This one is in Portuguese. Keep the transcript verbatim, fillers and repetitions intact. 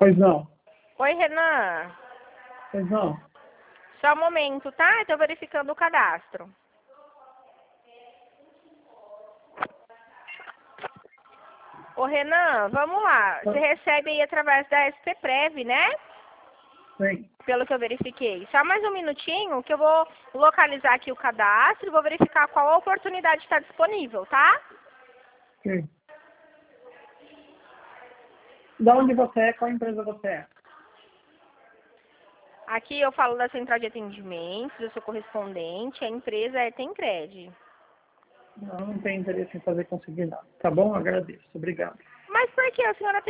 Pois não. Oi, Renan. Pois não. Só um momento, tá? Estou verificando o cadastro. Ô, Renan, vamos lá. Você recebe aí através da S P Prev, né? Sim. Pelo que eu verifiquei. Só mais um minutinho que eu vou localizar aqui o cadastro e vou verificar qual oportunidade está disponível, tá? Sim. Da onde você é? Qual empresa você é? Aqui eu falo da central de atendimentos, eu sou correspondente, a empresa é Tencred. Não, não tenho interesse em fazer consignado. Tá bom? Agradeço. Obrigado. Mas por que a senhora